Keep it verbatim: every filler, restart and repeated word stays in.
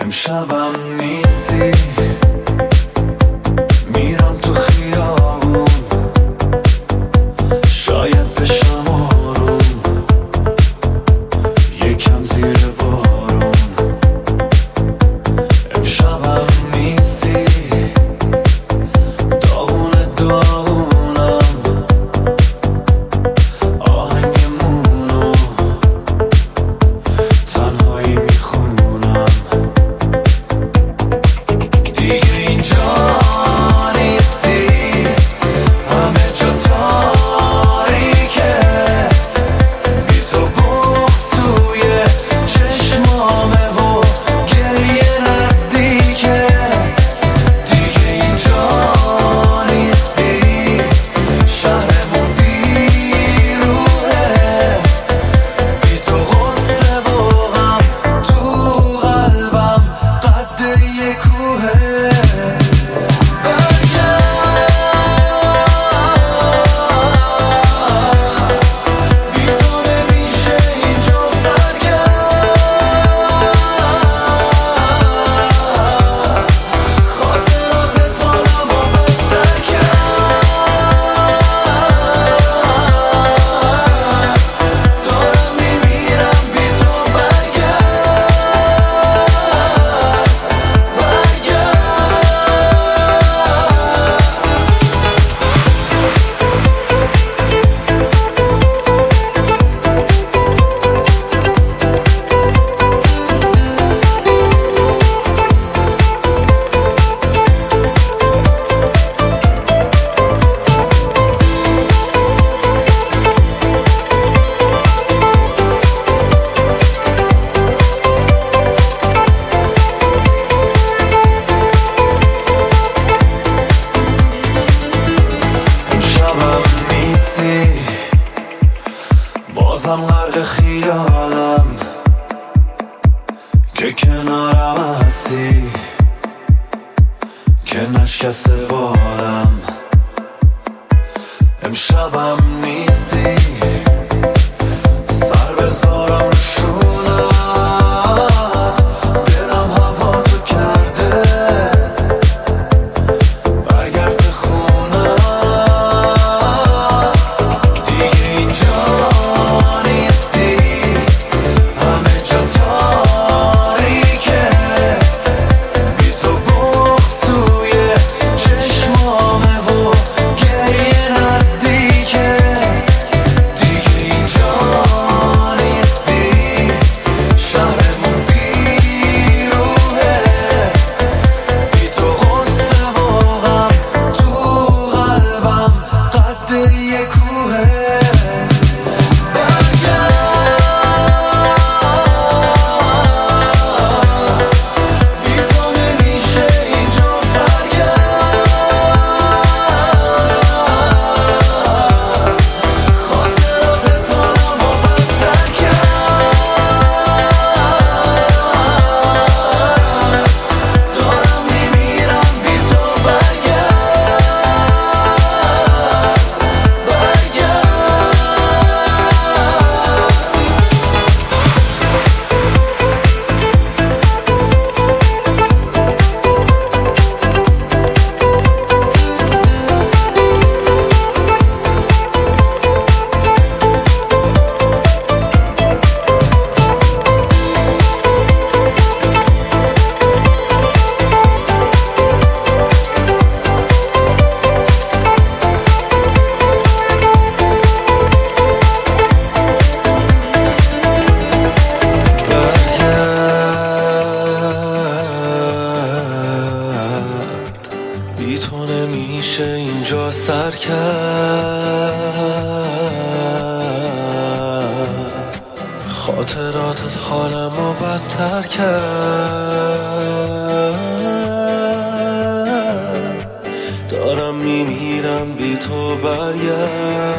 امشبم نیستی، میرم تو خیابون، شاید بشم آروم، یکم زیر بارون. امشبم نیستی، داغونه داغونم، آهنگمونو تنهایی میخونم. دیگه اینجا نیستی، همه جا تاریکه، بی تو بغض توی چشمامه و گریه نزدیکه. دیگه اینجا نیستی، شهرمون بیروحه، بی تو غصه و غم تو قلبم قد یه کوهه. بی تو نمیشه اینجا سرگرم، خاطرات تانم و بدتر کرد. دارم میمیرم بی تو، برگرد امشبم نیستی، بازم غرق خیالم که کنارم هستی، که نشکسته بالم. امشبم نیستی، سر بذارم رو شونت، دلم هوا تو کرده، برگرد به خونم. دیگه اینجا نیستی، همه جا تاریکه، بی تو بغض توی چشمامه و گریه نزدیکه. دیگه اینجا نیستی، شهرمون بیروحه، بی تو غصه و غم تو قلبم قد یه کوهه. بی تو نمیشه اینجا سرگرم، خاطرات تانم و بدتر کرد. دارم میمیرم بی تو، برگرد بی تو نمیشه اینجا سر کرد، خاطراتت حالمو بدتر کرد. دارم میمیرم بی تو، برگرد.